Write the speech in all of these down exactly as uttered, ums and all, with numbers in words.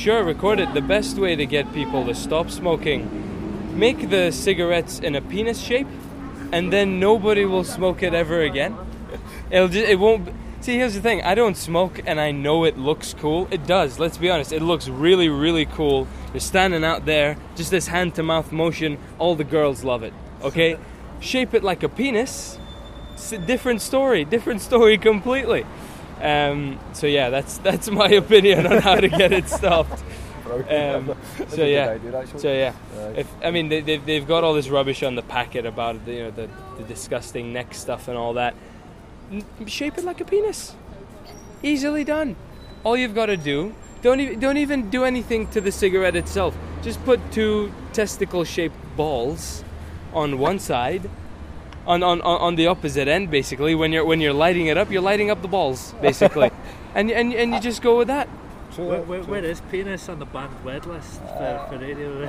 Sure, record it. The best way to get people to stop smoking, make the cigarettes in a penis shape, and then nobody will smoke it ever again. It'll just, it won't... See, here's the thing. I don't smoke, and I know it looks cool. It does, let's be honest. It looks really, really cool. You're standing out there, just this hand-to-mouth motion. All the girls love it, okay? Shape it like a penis. It's a different story. Different story completely. Um, so, yeah, that's that's my opinion on how to get it stopped. Um, so, yeah. So, yeah. If, I mean, they, they've, they've got all this rubbish on the packet about you know the, the disgusting neck stuff and all that. Shape it like a penis. Easily done. All you've got to do, don't even, don't even do anything to the cigarette itself. Just put two testicle-shaped balls on one side, on, on, on the opposite end, basically. When you're when you're lighting it up, you're lighting up the balls, basically, and and and you just go with that. Where, where, where is penis on the banned word list for, for radio?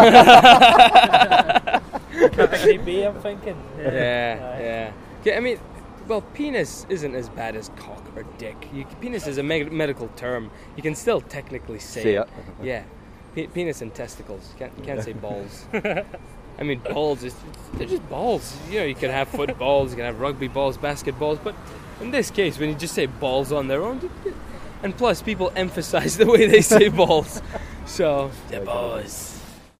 Category B, I'm thinking. Yeah, yeah. yeah. I mean. Well, penis isn't as bad as cock or dick. You, penis is a me- medical term. You can still technically say See it. it. Yeah. Pe- penis and testicles. You can't, you can't say balls. I mean, balls, is, they're just balls. You know, you can have footballs, you can have rugby balls, basketballs, but in this case, when you just say balls on their own, and plus, people emphasize the way they say balls. So, the balls.